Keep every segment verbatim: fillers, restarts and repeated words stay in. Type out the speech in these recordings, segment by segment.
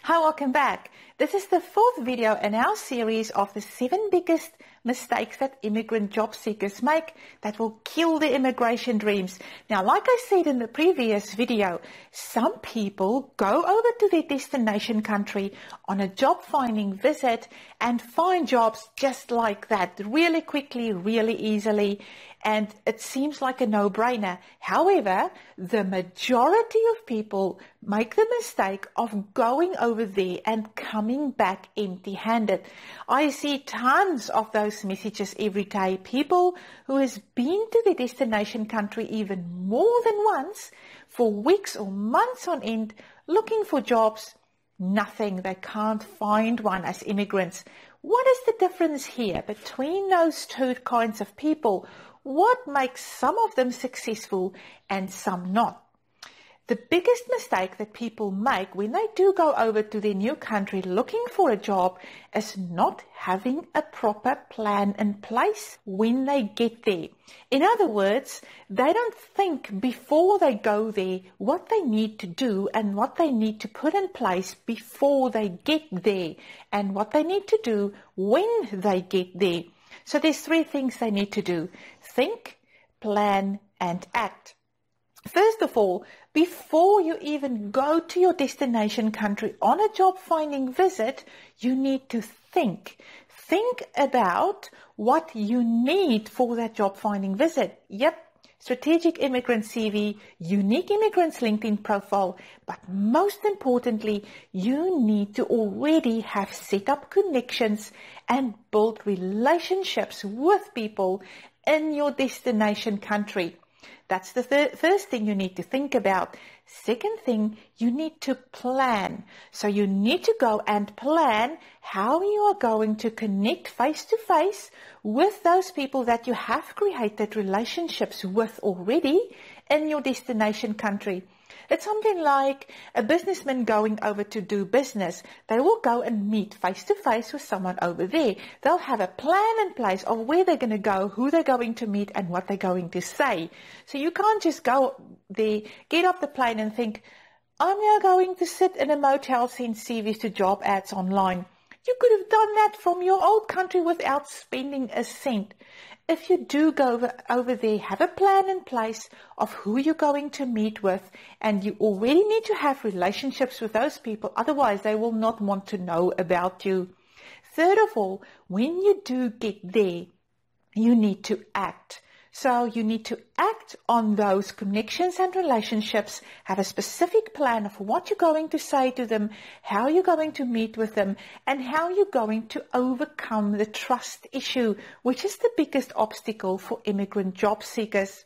Hi, welcome back. This is the fourth video in our series of the seven biggest mistakes that immigrant job seekers make that will kill their immigration dreams. Now, like I said in the previous video, some people go over to their destination country on a job finding visit and find jobs just like that, really quickly, really easily, and it seems like a no-brainer. However, the majority of people make the mistake of going over there and coming back empty-handed. I see tons of those messages every day. People who has been to their destination country even more than once for weeks or months on end looking for jobs. Nothing. They can't find one as immigrants. What is the difference here between those two kinds of people? What makes some of them successful and some not? The biggest mistake that people make when they do go over to their new country looking for a job is not having a proper plan in place when they get there. In other words, they don't think before they go there what they need to do and what they need to put in place before they get there and what they need to do when they get there. So there's three things they need to do: think, plan, and act. First of all, before you even go to your destination country on a job finding visit, you need to think. Think about what you need for that job finding visit. Yep, strategic immigrant C V, unique immigrant's LinkedIn profile, but most importantly, you need to already have set up connections and build relationships with people in your destination country. That's the th- first thing you need to think about. Second thing, you need to plan. So you need to go and plan how you are going to connect face to face with those people that you have created relationships with already in your destination country. It's something like a businessman going over to do business. They will go and meet face to face with someone over there. They'll have a plan in place of where they're going to go, who they're going to meet, and what they're going to say. So you can't just go there, get off the plane and think, I'm now going to sit in a motel, send C Vs to job ads online. You could have done that from your old country without spending a cent. If you do go over, over there, have a plan in place of who you're going to meet with, and you already need to have relationships with those people, otherwise they will not want to know about you. Third of all, when you do get there, you need to act. So you need to act on those connections and relationships, have a specific plan of what you're going to say to them, how you're going to meet with them, and how you're going to overcome the trust issue, which is the biggest obstacle for immigrant job seekers.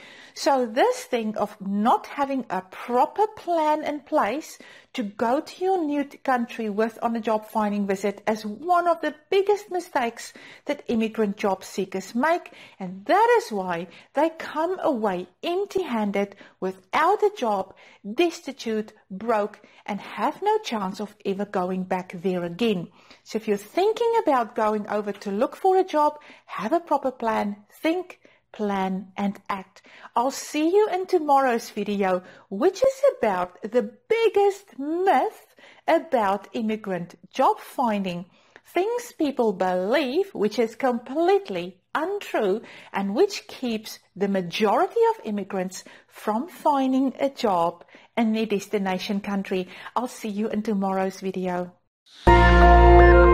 So this thing of not having a proper plan in place to go to your new country with on a job finding visit is one of the biggest mistakes that immigrant job seekers make, and that is why they come away empty-handed, without a job, destitute, broke, and have no chance of ever going back there again. So if you're thinking about going over to look for a job, have a proper plan, think, plan, and act. I'll see you in tomorrow's video, which is about the biggest myth about immigrant job finding. Things people believe which is completely untrue and which keeps the majority of immigrants from finding a job in their destination country. I'll see you in tomorrow's video.